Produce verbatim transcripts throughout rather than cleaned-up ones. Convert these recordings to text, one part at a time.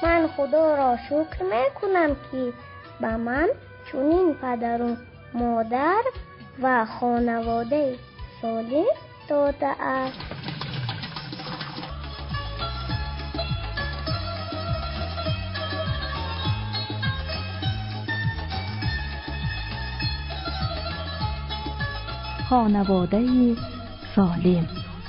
من خدا را شکر میکنم که به من چنین پدر و مادر و خانواده صالح داده است. خانواده سالم.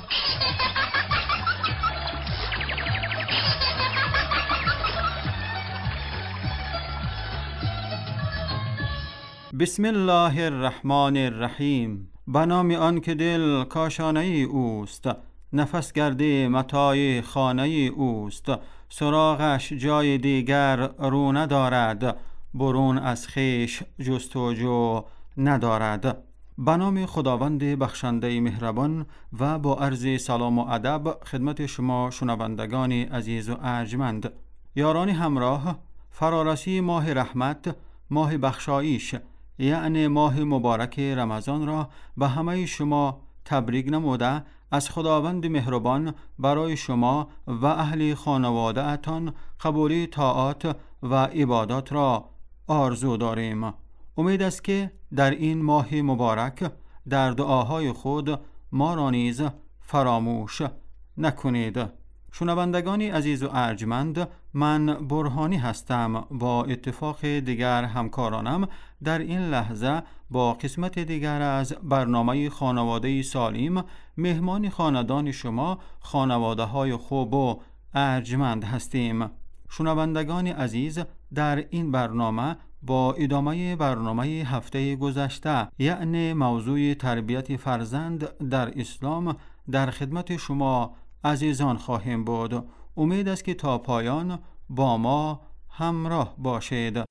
بسم الله الرحمن الرحیم. به نام آن که دل کاشانه اوست، نفس گرده متاع خانه اوست. سراغش جای دیگر رو ندارد، برون از خویش جستجو ندارد. به نام خداوند بخشنده مهربان و با عرض سلام و ادب خدمت شما شنوندگان عزیز و ارجمند. یاران همراه، فرارسی ماه رحمت، ماه بخشایش، یعنی ماه مبارک رمضان را به همه شما تبریک نموده از خداوند مهربان برای شما و اهل خانواده اتان قبولی طاعات و عبادات را آرزو داریم. امید است که در این ماه مبارک در دعاهای خود ما را نیز فراموش نکنید. شنوندگان عزیز و ارجمند، من برهانی هستم. با اتفاق دیگر همکارانم در این لحظه با قسمت دیگر از برنامه خانواده سالم مهمان خاندان شما خانواده های خوب و ارجمند هستیم. شنوندگان عزیز، در این برنامه با ادامه برنامه هفته گذشته، یعنی موضوع تربیت فرزند در اسلام، در خدمت شما عزیزان خواهیم بود. امید است که تا پایان با ما همراه باشید.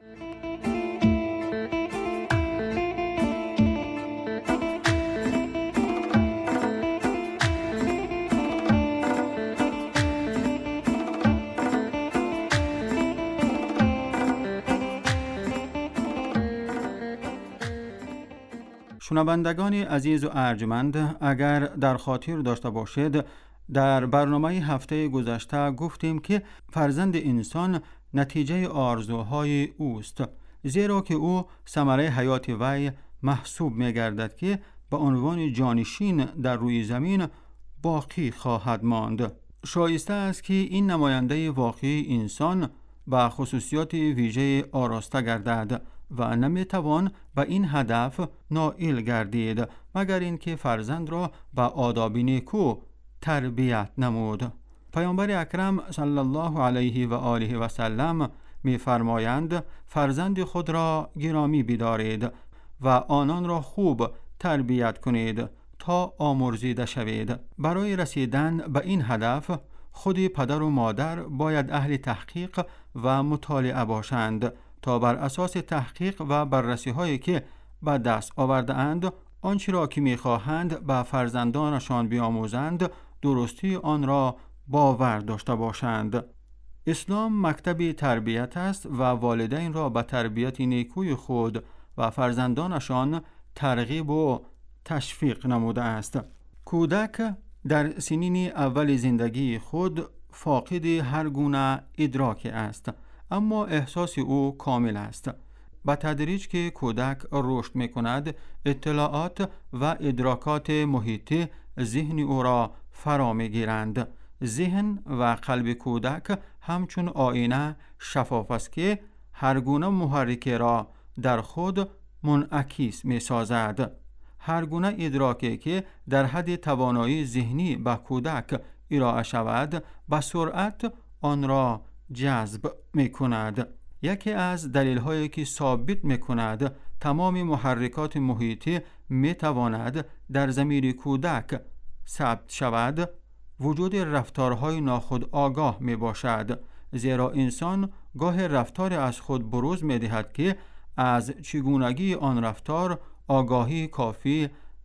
شنوندگان عزیز و ارجمند، اگر در خاطر داشته باشید، در برنامه هفته گذشته گفتیم که فرزند انسان نتیجه آرزوهای اوست، زیرا که او ثمره حیات وی محسوب می گردد که به عنوان جانشین در روی زمین باقی خواهد ماند. شایسته است که این نماینده واقعی انسان با خصوصیات ویژه آراسته گردد و نمیتوان به این هدف نائل گردید مگر اینکه فرزند را به آداب نیکو تربیت نمود. پیامبر اکرم صلی الله علیه و آله و سلم می‌فرمایند فرزند خود را گرامی بدارید و آنان را خوب تربیت کنید تا آمرزیده شوید. برای رسیدن به این هدف خود پدر و مادر باید اهل تحقیق و مطالعه باشند تا بر اساس تحقیق و بررسی هایی که به دست آورده اند آنچه را که می‌خواهند به فرزندانشان بیاموزند درستی آن را باور داشته باشند. اسلام مکتب تربیت است و والدین را به تربیت نیکوی خود و فرزندانشان ترغیب و تشویق نموده است. کودک در سنین اول زندگی خود فاقد هر گونه ادراک است، اما احساس او کامل است. با تدریج که کودک رشد می کند، اطلاعات و ادراکات محیطی ذهن او را فرا می گیرند. ذهن و قلب کودک همچون آینه شفاف است که هر گونه محرک را در خود منعکس می سازد. هر گونه ادراکی که در حد توانایی ذهنی به کودک ارائه شود، به سرعت آن را جذب می کند. یکی از دلیل هایی که ثابت می کند تمام محرکات محیطی می تواند در ضمیر کودک ثبت شود، وجود رفتارهای ناخودآگاه می باشد، زیرا انسان گاه رفتار از خود بروز می دهد که از چگونگی آن رفتار آگاهی کافی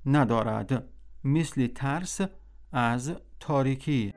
ندارد، مثل ترس از تاریکی.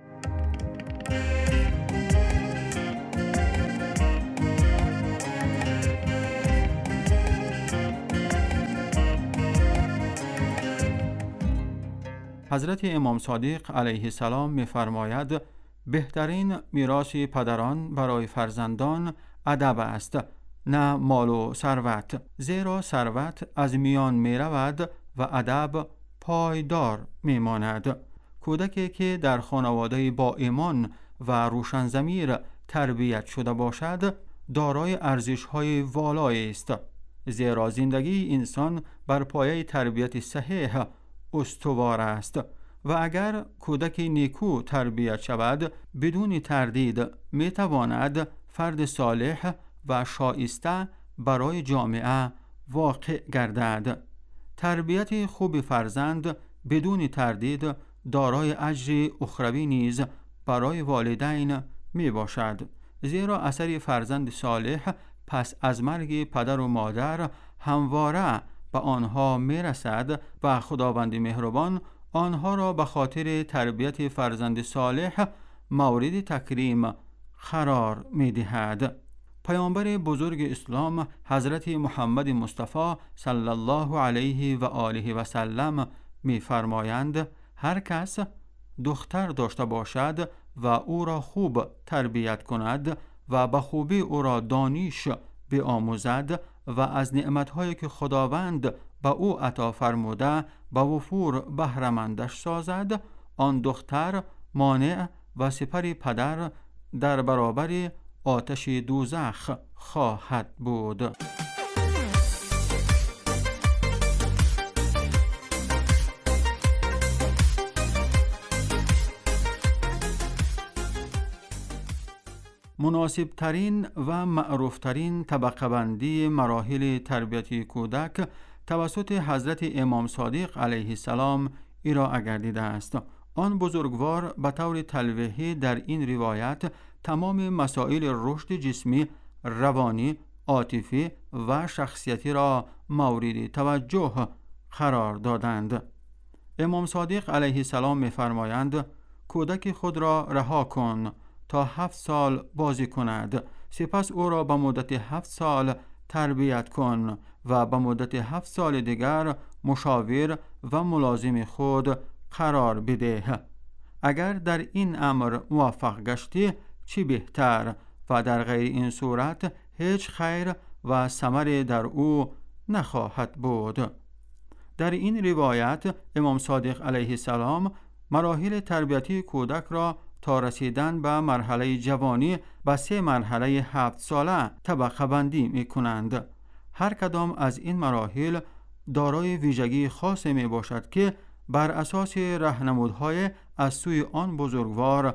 حضرت امام صادق علیه السلام می‌فرماید بهترین میراث پدران برای فرزندان ادب است، نه مال و ثروت، زیرا ثروت از میان می رود و ادب پایدار می ماند. کودکی که در خانواده با ایمان و روشن ضمیر تربیت شده باشد دارای ارزش‌های والایی است، زیرا زندگی انسان بر پایه تربیت صحیح استوار است و اگر کودکی نیکو تربیت شود بدون تردید می تواند فرد صالح و شایسته برای جامعه واقع گردد. تربیت خوب فرزند بدون تردید دارای اجر اخروی نیز برای والدین می باشد، زیرا اثر فرزند صالح پس از مرگ پدر و مادر همواره به آنها می رسد و خداوند مهربان آنها را به خاطر تربیت فرزند صالح مورد تکریم قرار می دهد. پیامبر بزرگ اسلام حضرت محمد مصطفی صلی الله علیه و آله و سلم می فرمایند هر کس دختر داشته باشد و او را خوب تربیت کند و به خوبی او را دانش بیاموزد و از نعمت‌هایی که خداوند به او عطا فرموده به وفور بهره‌مندش سازد، آن دختر مانع و سپر پدر در برابر آتش دوزخ خواهد بود. مناسب ترین و معروف ترین طبقه بندی مراحل تربیت کودک توسط حضرت امام صادق علیه السلام ارائه گردیده است. آن بزرگوار به طور تلویحی در این روایت تمام مسائل رشد جسمی، روانی، عاطفی و شخصیتی را مورد توجه قرار دادند. امام صادق علیه السلام می‌فرمایند کودک خود را رها کن تا هفت سال بازی کند، سپس او را به مدت هفت سال تربیت کن و به مدت هفت سال دیگر مشاور و ملازم خود قرار بده. اگر در این امر موفق گشتی چی بهتر و در غیر این صورت هیچ خیر و ثمری در او نخواهد بود. در این روایت امام صادق علیه السلام مراحل تربیتی کودک را تا رسیدن به مرحله جوانی به سه مرحله هفت ساله طبقه بندی می کنند. هر کدام از این مراحل دارای ویژگی خاصی می باشد که بر اساس راهنمودهای از سوی آن بزرگوار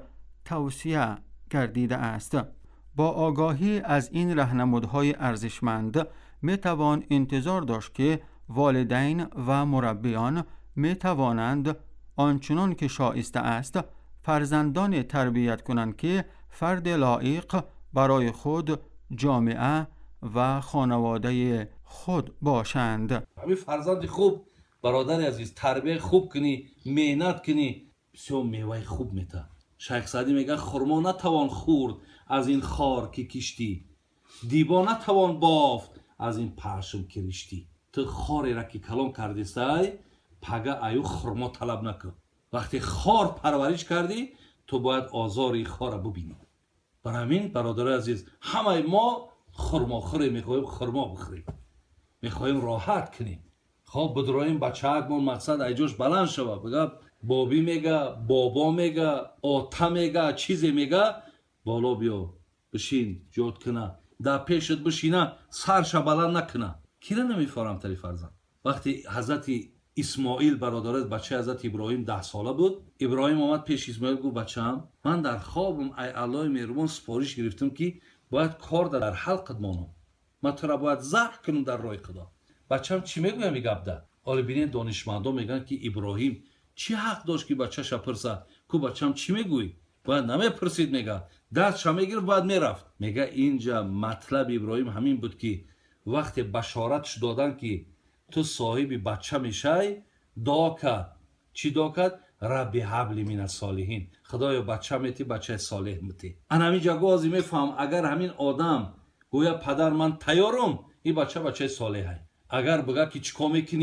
توصیه گردیده است. با آگاهی از این راهنمودهای ارزشمند می توان انتظار داشت که والدین و مربیان می توانند آنچنان که شایسته است فرزندان تربیت کنند که فرد لایق برای خود، جامعه و خانواده خود باشند. همین فرزند خوب برادر عزیز تربیت خوب کنی، مهنت کنی، بسیار میوه خوب میده. شیخ سعدی میگه خرما نتوان خورد از این خار که کشتی، دیبا نتوان بافت از این پرشم که ریشتی. تو خاری را که کلان کردی سای پگه ایو خرما طلب نکن. وقتی خار پرورش کردی تو باید آزاری خار را ببینی. برای همین برادر عزیز همه ما خرما خوری میخوایم، خرما بخوریم، میخوایم راحت کنیم. خب بدرایم بچه‌مون مقصد ایجاش بلند شوه بگه بابی میگه، بابا میگه، آتا میگه، چیزی میگه، بالا بیا بشین جات کنه، در پیشت بشینه سرش بلند نکنه. کی را نمیفهمم تری فرزند. وقتی حضرت اسماعیل برادرت بچه حضرت ابراهیم ده ساله بود، ابراهیم آمد پیش اسماعیل گفت بچه‌ام من در خوابم ای الله مهربان سپارش گرفتم که باید کار در حلقت مانم، من تو را باید ذبح کنم در راه خدا. بچه‌م چی میگه میگه ده حالا ببینید دانشمندان میگن که ابراهیم چی حق داشت که بچه‌ش پرسه کو بچه‌م چی میگویی؟ باید نمیپرسید، میگه دستش میگرفت باید میرفت. میگه اینجا مطلب ابراهیم همین بود که وقتی بشارتش دادن که تو صاحب بچه میشی دعا کرد. چی دعا کرد؟ ربی حبلی من الصالحین، خدایا بچه میتی بچه صالح میتی. انا همینجا گوازی میفهم اگر همین آدم گویا پدر من تیارم این بچه بچه صالحه، اگر بگه که چیکار میکنی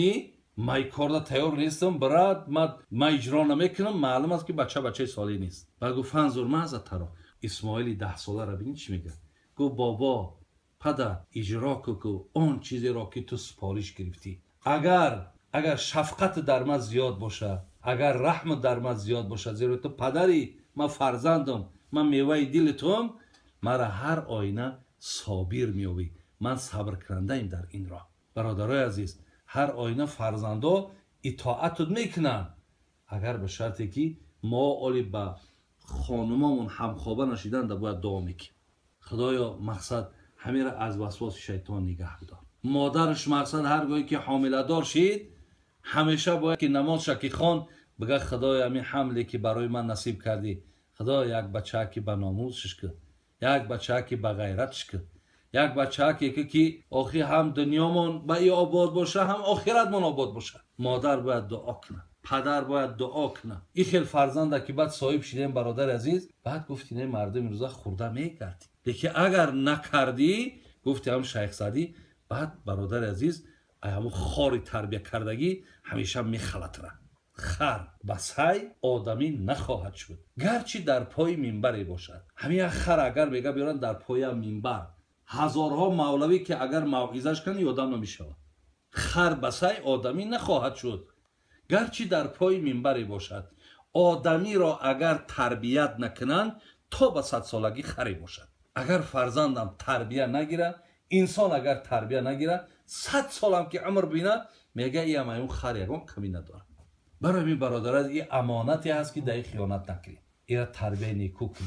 من کار تیار نیستم برات، من من اجرا نمیکنم، معلوم است که بچه بچه سالی نیست. بعد گفت فنزور من از ترا اسماعیل ده ساله را ببین چی میگه. گفت بابا پدر اجرا کو اون چیزی را که تو سپارش گرفتی، اگر اگر شفقت در من زیاد باشه، اگر رحم در من زیاد باشه، زیرا تو پدری، من فرزندم، من میوه دل توام، مرا هر آینه صابر میوی، من صبر کننده ایم در این راه. برادرای عزیز، هر آینه فرزندا اطاعت میکنن، اگر به شرطی که ما اولی با خانمامون همخوابه نشیدن در باید دعا میکنیم. خدایا مقصد همین را از وسواس شیطان نگه بدار. مادرش مقصد هرگاهی که حامله دار شید، همیشه باید که نماز شکی خان بگه خدایا همین حملی که برای من نصیب کردی، خدایا یک بچه که به ناموسش که، یک بچه که به غیرتش که، یک بچه که که آخی هم دنیامون به ای آباد باشه، هم آخرتمون آباد باشه. مادر باید دعا کنه، پدر باید دعا کنه. این خیلی فرزنده که بعد صاحب شدیم برادر عزیز، بعد گفتین مردم روزا خورده میکردی، لیکن اگر نکردی، گفتی هم شیخ سعدی، بعد برادر عزیز همون خاری تربیه کردگی همیشه میخلط را. خر به سعی آدمی نخواهد شد گرچه در پای منبری باشد. همین خر اگر بگه بیارن در پای منبر، هزارها مولوی که اگر موعظه‌اش کنه یادم نمیشود. خر به سعی آدمی نخواهد شد گرچه در پای منبری باشد. آدمی را اگر تربیت نکنن تا به صد سالگی خری باشد. اگر فرزندم تربیت نگیره، انسان اگر تربیت نگیره، صد سالم که عمر بینه میگه ای اون خر یگان کمی نداره. برای می برادران این امانتی هست که در خیانت نکنی، این تربیت نیکو کنی.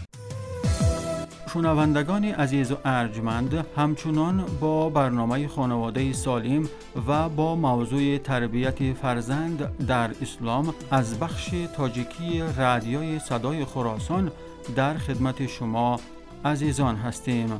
شنوندگان عزیز و ارجمند، همچنان با برنامه خانواده سالم و با موضوع تربیت فرزند در اسلام از بخش تاجیکی رادیوی صدای خراسان در خدمت شما عزیزان هستیم.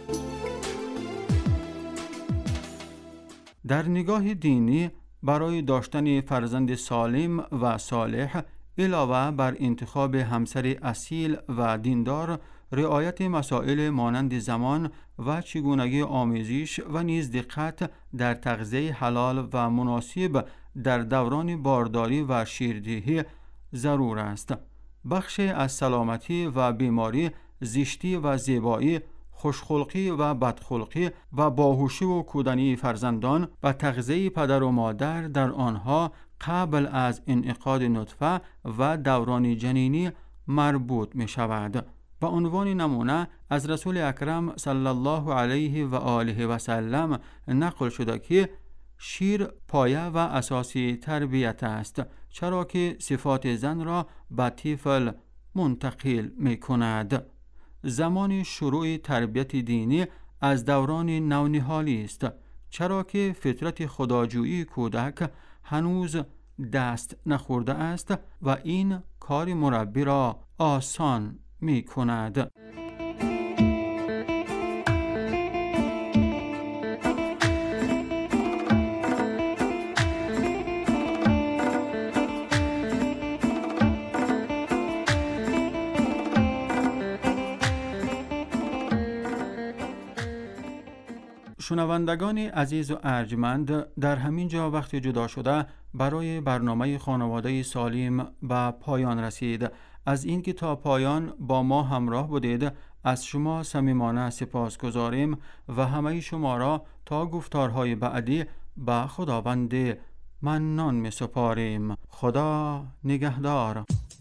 در نگاه دینی برای داشتن فرزند سالم و صالح علاوه بر انتخاب همسر اصیل و دیندار، رعایت مسائل مانند زمان و چگونگی آمیزش و نیز دقت در تغذیه حلال و مناسب در دوران بارداری و شیردهی ضرور است. بخش از سلامتی و بیماری، زشتی و زیبایی، خوشخلقی و بدخلقی و باهوشی و کودنی فرزندان و تغذیه پدر و مادر در آنها قبل از انعقاد نطفه و دوران جنینی مربوط می شود. به عنوان نمونه از رسول اکرم صلی الله علیه و آله و سلم نقل شده که شیر پایه و اساسی تربیت است، چرا که صفات زن را به طفل منتقل می کند. زمان شروع تربیت دینی از دوران نونهالی است، چرا که فطرت خداجویی کودک هنوز دست نخورده است و این کار مربی را آسان می کند. شنوندگان عزیز و ارجمند، در همین جا وقت جدا شده برای برنامه خانواده سالم به پایان رسید. از اینکه تا پایان با ما همراه بودید از شما صمیمانه سپاس گزاریم و همه شما را تا گفتارهای بعدی به خداوند منان می سپاریم. خدا نگهدار.